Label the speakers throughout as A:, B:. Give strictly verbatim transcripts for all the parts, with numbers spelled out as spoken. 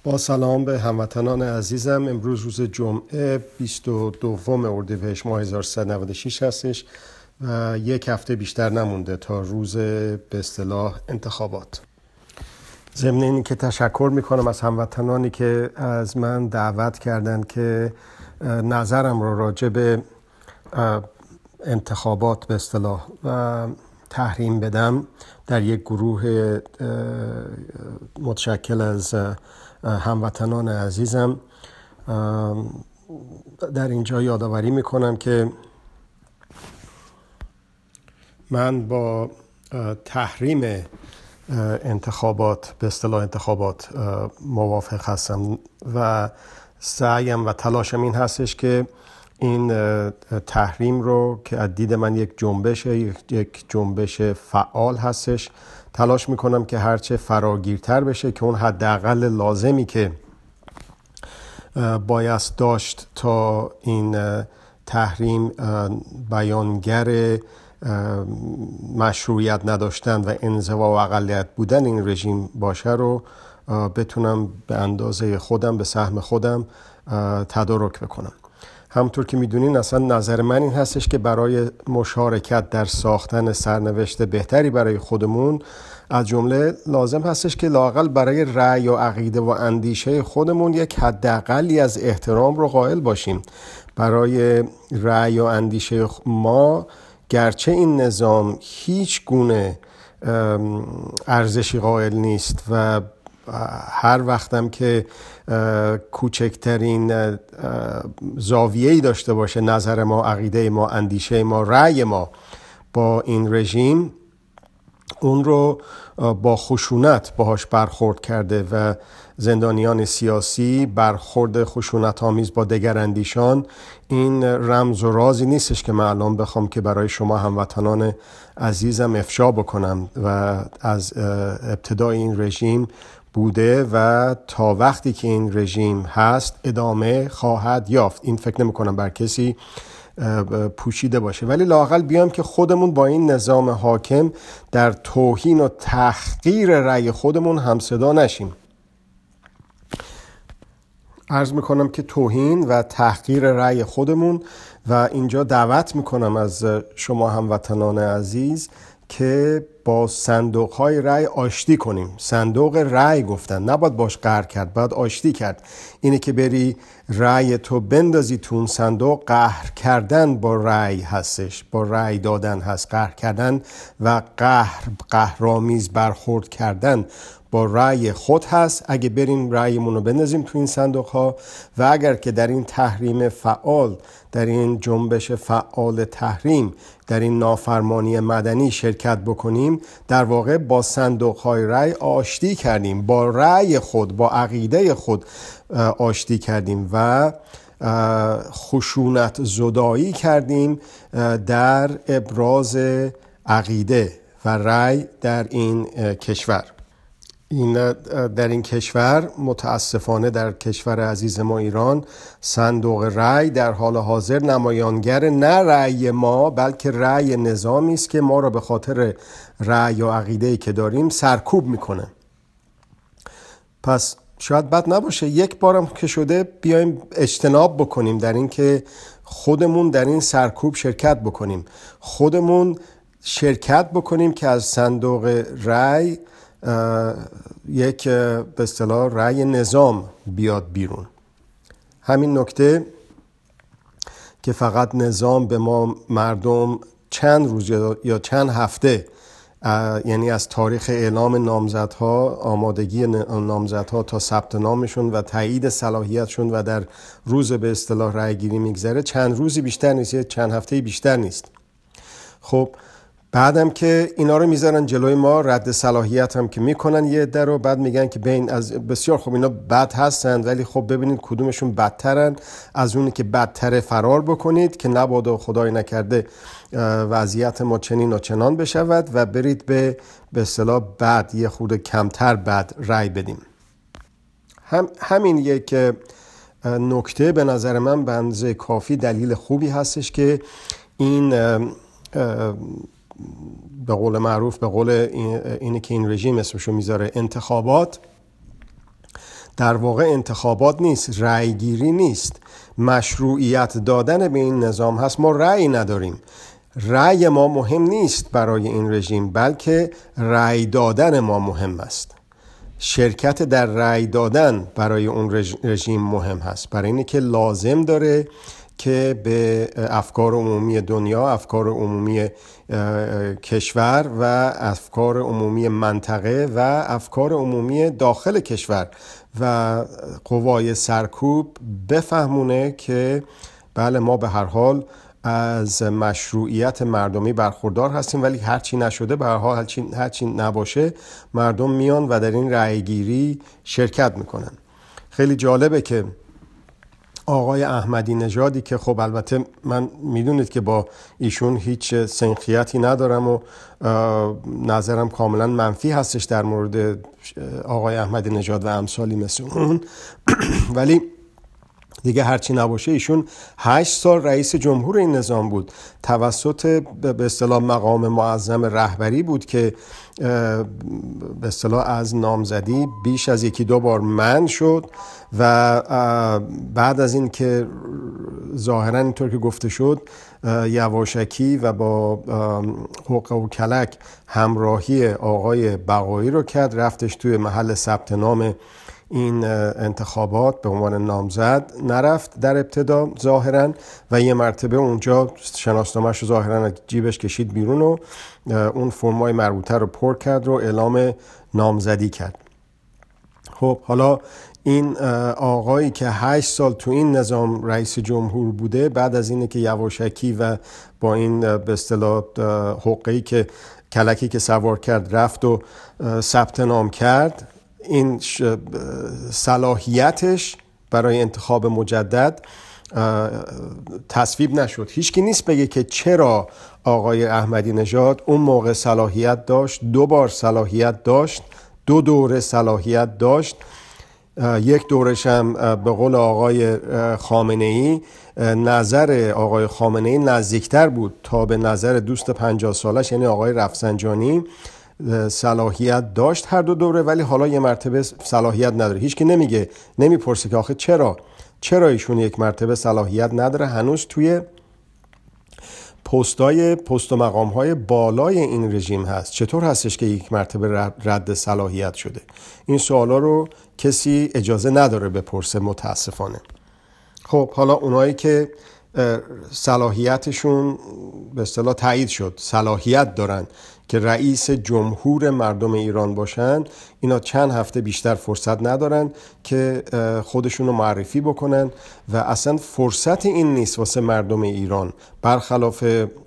A: با سلام به هموطنان عزیزم. امروز روز جمعه بیست و دوم اردیبهشت ماه هزار و سیصد و نود و شش هستش و یک هفته بیشتر نمونده تا روز به اصطلاح انتخابات. ضمن این که تشکر میکنم از هموطنانی که از من دعوت کردن که نظرم رو راجع به انتخابات به اصطلاح و تحریم بدم در یک گروه متشکل از هموطنان عزیزم. در اینجا یادآوری میکنم که من با تحریم انتخابات به اصطلاح انتخابات موافق هستم و سعیم و تلاشم این هستش که این تحریم رو که از دید من یک جنبش یک جنبش فعال هستش تلاش میکنم که هرچه فراگیرتر بشه که اون حداقل لازمی که باید داشت تا این تحریم بیانگر مشروعیت نداشتن و انزوا و اقلیت بودن این رژیم باشه رو بتونم به اندازه خودم به سهم خودم تدارک بکنم. همونطور که میدونین اصلا نظر من این هستش که برای مشارکت در ساختن سرنوشت بهتری برای خودمون از جمله لازم هستش که لااقل برای رأی و عقیده و اندیشه خودمون یک حداقلی از احترام رو قائل باشیم. برای رأی و اندیشه ما گرچه این نظام هیچ گونه ارزشی قائل نیست و هر وقتم که کوچکترین زاویه‌ای داشته باشه نظر ما، عقیده ما، اندیشه ما، رأی ما با این رژیم، اون رو با خشونت باهاش برخورد کرده و زندانیان سیاسی برخورد خشونت آمیز با دیگر اندیشان این رمز و رازی نیستش که من الان بخوام که برای شما هموطنان عزیزم افشا بکنم و از ابتدای این رژیم بوده و تا وقتی که این رژیم هست ادامه خواهد یافت. این فکر نمی کنم بر کسی پوشیده باشه، ولی لااقل بیام که خودمون با این نظام حاکم در توهین و تحقیر رأی خودمون همصدا نشیم. عرض میکنم که توهین و تحقیر رأی خودمون و اینجا دعوت میکنم از شما هموطنان عزیز که با صندوق های رأی آشتی کنیم. صندوق رأی گفتن نباید باش قهر کرد، باید آشتی کرد. اینه که بری رأی تو بندازی تو اون صندوق، قهر کردن با رأی هستش، با رأی دادن هست. قهر کردن و قهر قهرآمیز برخورد کردن با رأی خود هست. اگه بریم رأیمون رو بندازیم تو این صندوق ها و اگر که در این تحریم فعال، در این جنبش فعال تحریم، در این نافرمانی مدنی شرکت بکنیم، در واقع با صندوق های رأی آشتی کردیم، با رأی خود، با عقیده خود آشتی کردیم و خشونت زدایی کردیم در ابراز عقیده و رأی در این کشور. این در این کشور متاسفانه در کشور عزیز ما ایران صندوق رأی در حال حاضر نمایانگر نه رأی ما بلکه رأی نظامی است که ما را به خاطر رأی و عقیده‌ای که داریم سرکوب میکنه. پس شاید بد نباشه یک بارم که شده بیایم اجتناب بکنیم در این که خودمون در این سرکوب شرکت بکنیم، خودمون شرکت بکنیم که از صندوق رأی یک به اصطلاح رأی نظام بیاد بیرون. همین نکته که فقط نظام به ما مردم چند روز یا چند هفته، یعنی از تاریخ اعلام نامزدها، آمادگی نامزدها تا ثبت نامشون و تایید صلاحیتشون و در روز به اصطلاح رأی گیری میگذره، چند روزی بیشتر نیست، چند هفته بیشتر نیست. خب بعدم که اینا رو میذارن جلوی ما، رد صلاحیت هم که میکنن یه عده رو، بعد میگن که بین از بسیار خب اینا بد هستن ولی خب ببینید کدومشون بدترن، از اونی که بدتره فرار بکنید که نبادا خدای نکرده وضعیت ما چنین و چنان بشود و برید به به اصطلاح بد یه خود کمتر بد رای بدیم. هم همین یک نکته به نظر من به اندازه کافی دلیل خوبی هستش که این به قول معروف، به قول اینی که این رژیم اسمشو میذاره انتخابات، در واقع انتخابات نیست، رأی گیری نیست، مشروعیت دادن به این نظام هست. ما رأی نداریم، رأی ما مهم نیست برای این رژیم، بلکه رأی دادن ما مهم است. شرکت در رأی دادن برای اون رژیم مهم هست، برای اینه که لازم داره که به افکار عمومی دنیا، افکار عمومی کشور و افکار عمومی منطقه و افکار عمومی داخل کشور و قوای سرکوب بفهمونه که بله ما به هر حال از مشروعیت مردمی برخوردار هستیم، ولی هرچی نشده به هر حال هرچی, هرچی نباشه مردم میان و در این رأی گیری شرکت میکنن. خیلی جالبه که آقای احمدی نژادی که خب البته من میدونید که با ایشون هیچ سنخیتی ندارم و نظرم کاملا منفی هستش در مورد آقای احمدی نژاد و امثالی مثل اون، ولی دیگه هرچی نباشه ایشون هشت سال رئیس جمهور این نظام بود، توسط به اصطلاح مقام معظم رهبری بود که به اصطلاح از نامزدی بیش از یکی دو بار منع شد و بعد از این که ظاهرا اینطور که گفته شد یواشکی و با حقه و کلک همراهی آقای بقایی رو کرد، رفتش توی محل ثبت نام این انتخابات به عنوان نامزد، نرفت در ابتدا ظاهرا و یه مرتبه اونجا شناسنامه‌اش رو ظاهرا از جیبش کشید بیرون و اون فرمای مربوطه رو پر کرد رو اعلام نامزدی کرد. خب حالا این آقایی که هشت سال تو این نظام رئیس جمهور بوده، بعد از اینه که یواشکی و با این به اصطلاح حقه‌ای که کلکی که سوار کرد رفت و ثبت نام کرد، این صلاحیتش برای انتخاب مجدد تصویب نشد. هیچکی نیست بگه که چرا آقای احمدی نژاد اون موقع صلاحیت داشت، دو بار صلاحیت داشت، دو دوره صلاحیت داشت، یک دورش هم به قول آقای خامنه‌ای نظر آقای خامنه‌ای نزدیکتر بود تا به نظر دوست پنجاه سالش یعنی آقای رفسنجانی، صلاحیت داشت هر دو دوره، ولی حالا یه مرتبه صلاحیت نداره. هیچ کی نمیگه، نمیپرسه که آخه چرا چرا ایشون یک مرتبه صلاحیت نداره، هنوز توی پستای پست و مقام‌های بالای این رژیم هست. چطور هستش که یک مرتبه رد صلاحیت شده؟ این سوالا رو کسی اجازه نداره بپرسه متاسفانه. خب حالا اونایی که صلاحیتشون به اصطلاح تایید شد، صلاحیت دارن که رئیس جمهور مردم ایران باشن، اینا چند هفته بیشتر فرصت ندارن که خودشونو معرفی بکنن و اصلا فرصت این نیست واسه مردم ایران، برخلاف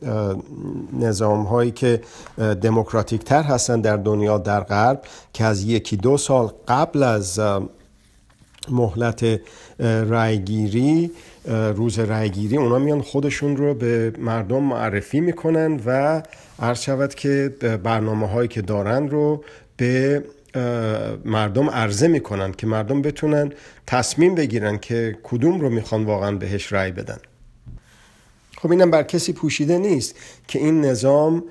A: نظام هایی که دموکراتیک تر هستن در دنیا در غرب که از یکی دو سال قبل از مهلت رایگیری، روز رایگیری، اونا میان خودشون رو به مردم معرفی میکنن و عرض شود که برنامه هایی که دارن رو به مردم عرضه میکنن که مردم بتونن تصمیم بگیرن که کدوم رو میخوان واقعا بهش رای بدن. خب اینم بر کسی پوشیده نیست که این نظام،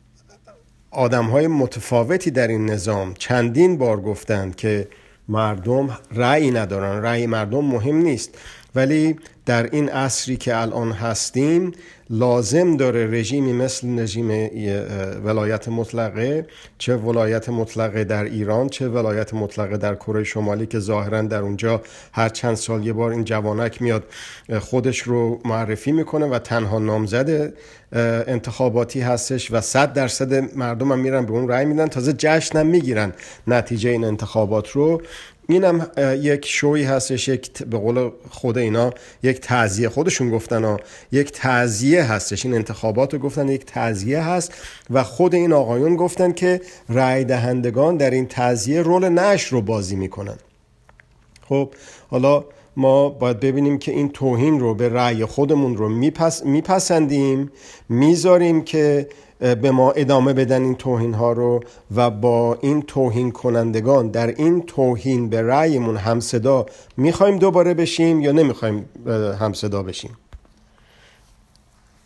A: آدم های متفاوتی در این نظام چندین بار گفتند که مردم رأی ندارن، رأی مردم مهم نیست، ولی در این عصری که الان هستیم لازم داره رژیمی مثل رژیم ولایت مطلقه، چه ولایت مطلقه در ایران چه ولایت مطلقه در کره شمالی که ظاهرا در اونجا هر چند سال یه بار این جوانک میاد خودش رو معرفی میکنه و تنها نامزد انتخاباتی هستش و صد درصد مردم هم میرن به اون رأی میدن، تازه جشن هم میگیرن نتیجه این انتخابات رو. اینم یک شوی هستش، یک به قول خود اینا یک تعزیه، خودشون گفتن ها یک تعزیه هستش، این انتخابات رو گفتن یک تعزیه هست و خود این آقایون گفتن که رای دهندگان در این تعزیه رول نشر رو بازی میکنن. خب حالا ما باید ببینیم که این توهین رو به رأی خودمون رو میپس میپسندیم، میذاریم که به ما ادامه بدن این توهین ها رو و با این توهین کنندگان در این توهین به رأیمون همصدا میخوایم دوباره بشیم یا نمیخوایم همصدا بشیم.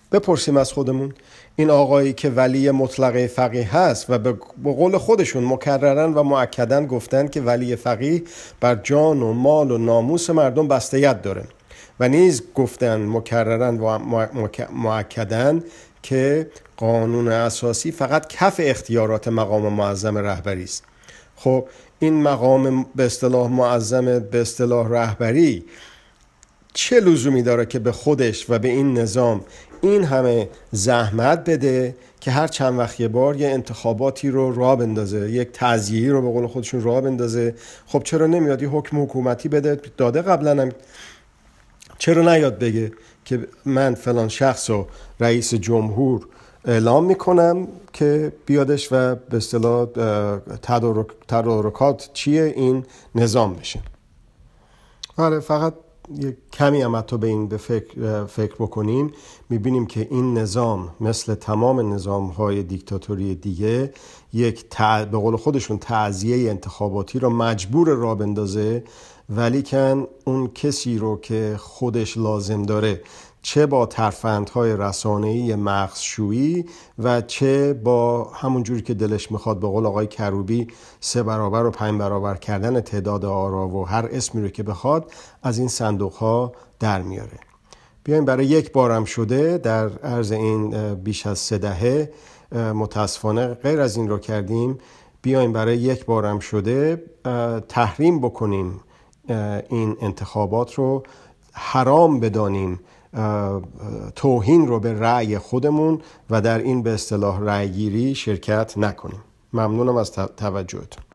A: بپرسیم از خودمون، این آقایی که ولی مطلق فقیه هست و به قول خودشون مکررن و مؤکدن گفتن که ولی فقیه بر جان و مال و ناموس مردم بستگی داره و نیز گفتن مکررن و مؤکدن که قانون اساسی فقط کف اختیارات مقام معظم رهبری است. خب این مقام به اصطلاح معظم به اصطلاح رهبری چه لزومی داره که به خودش و به این نظام این همه زحمت بده که هر چند وقت یه بار یه انتخاباتی رو راه بندازه، یک تعزیه‌ای رو به قول خودشون راه بندازه؟ خب چرا نمیاد یه حکم حکومتی بده؟ داده قبلا هم. چرا نیاد بگه که من فلان شخص رو رئیس جمهور اعلام میکنم که بیادش و به اصطلاح تدارک تدارکات چیه این نظام بشه؟ آره، فقط یک کمی هم حتی به این به فکر, فکر بکنیم میبینیم که این نظام مثل تمام نظام‌های دیکتاتوری دیگه یک تع... به قول خودشون تعزیه انتخاباتی رو مجبور را بندازه، ولی کن اون کسی رو که خودش لازم داره، چه با ترفندهای رسانه‌ای مغزشویی و چه با همون جوری که دلش میخواد به قول آقای کروبی سه برابر و پنج برابر کردن تعداد آرا و هر اسمی رو که بخواد از این صندوق‌ها در میاره. بیایم برای یک بارم شده در عرض این بیش از سه دهه متاسفانه غیر از این رو کردیم، بیایم برای یک بارم شده تحریم بکنیم این انتخابات رو، حرام بدانیم توهین رو به رأی خودمون و در این به اصطلاح رأیگیری شرکت نکنیم. ممنونم از توجهتون.